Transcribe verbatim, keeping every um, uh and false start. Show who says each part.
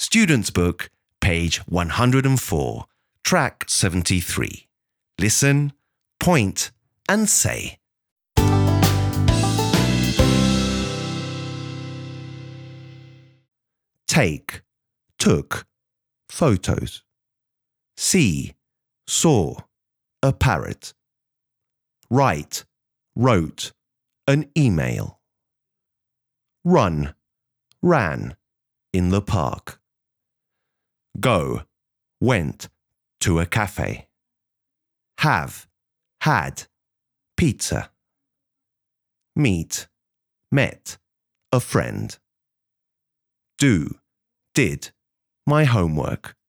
Speaker 1: Student's Book, page one hundred four, track seventy-three. Listen, point, and say. Take, took, photos. See, saw, a parrot. Write, wrote, an email. Run, ran, in the park. Go, went, to a cafe. Have, had, pizza. Meet, met, a friend. Do, did, my homework.